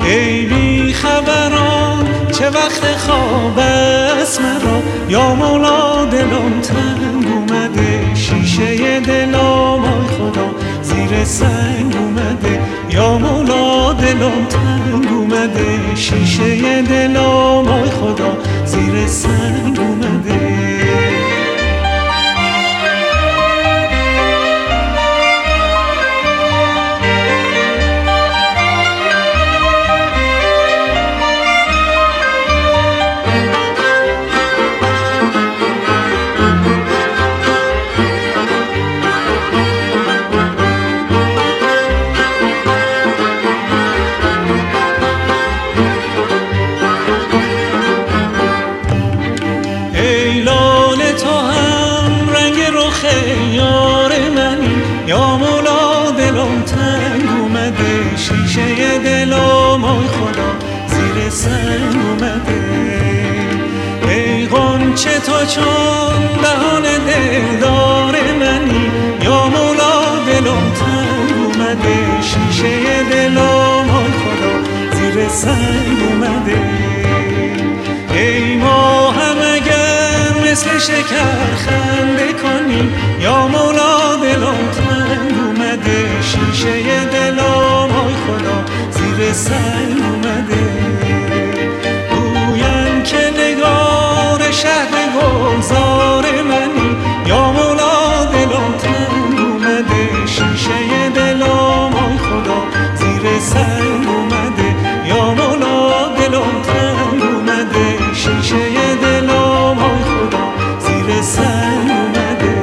ای بی خبران چه وقت خواب است مرا، یا مولا دلم تنگ اومده، شیشه دلم آی خدا زیر سنگ اومده، یا مولا دلم تنگ اومده، شیشه دلم آی خدا زیر سنگ اومده. یار منی یا مولا دلم تنگ اومده، شیشه دلم آی خدا زیر سنگ اومده. ای غنچه تو چون دهان دلدار منی، یا مولا دلم تنگ اومده، شیشه دلم آی خدا زیر سنگ اومده. ای ماهم اگر مثل شکر خنده کنی، یا مولا دلم تنگ اومده، شیشه دلم آی خدا زیر سنگ اومده. گوین که نگار شهر گلزار منی، یا مولا دلم تنگ اومده، شیشه دلم آی خدا زیر سنگ اومده، یا مولا دلم تنگ اومده، شیشه دلم آی خدا زیر سنگ اومده.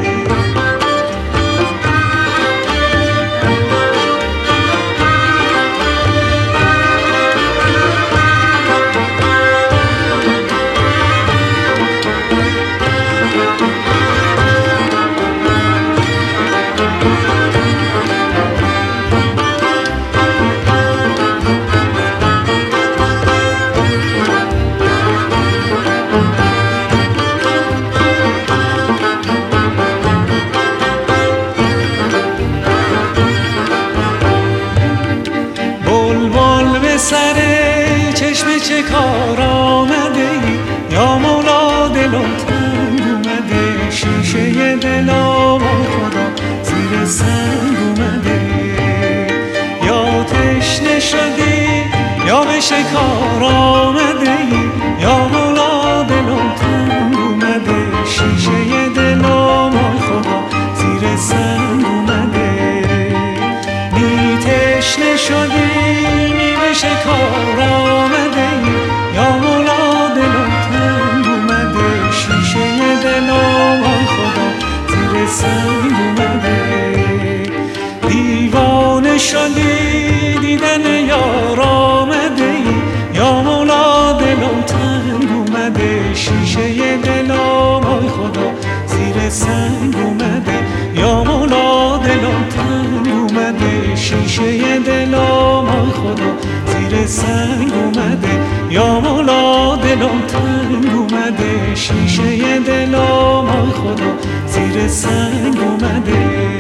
سر چشم چه کار آمده ای، یا مولا دلم تنگ اومده، شیشه دلم آی خدا زیر سنگ اومده. یا تشنه شدی یا به شکار آمده ای، یا مولا دلم تنگ اومده، شیشه دلم آی خدا زیر سنگ اومده. می تشنه شدی شکار آمده ای، یا مولا دلم تنگ اومده، شیشه دلم آی خدا زیر سنگ اومده. دیوانه شدی دیدن یار آمده ای، یا مولا دلم تنگ اومده، شیشه دلم آی خدا زیر سنگ اومده، یا مولا دلم تنگ اومده، شیشه دلم آی خدا زیر سنگ اومده، یا مولا دلم تنگ اومده، شیشه دلم آی خدا زیر سنگ اومده.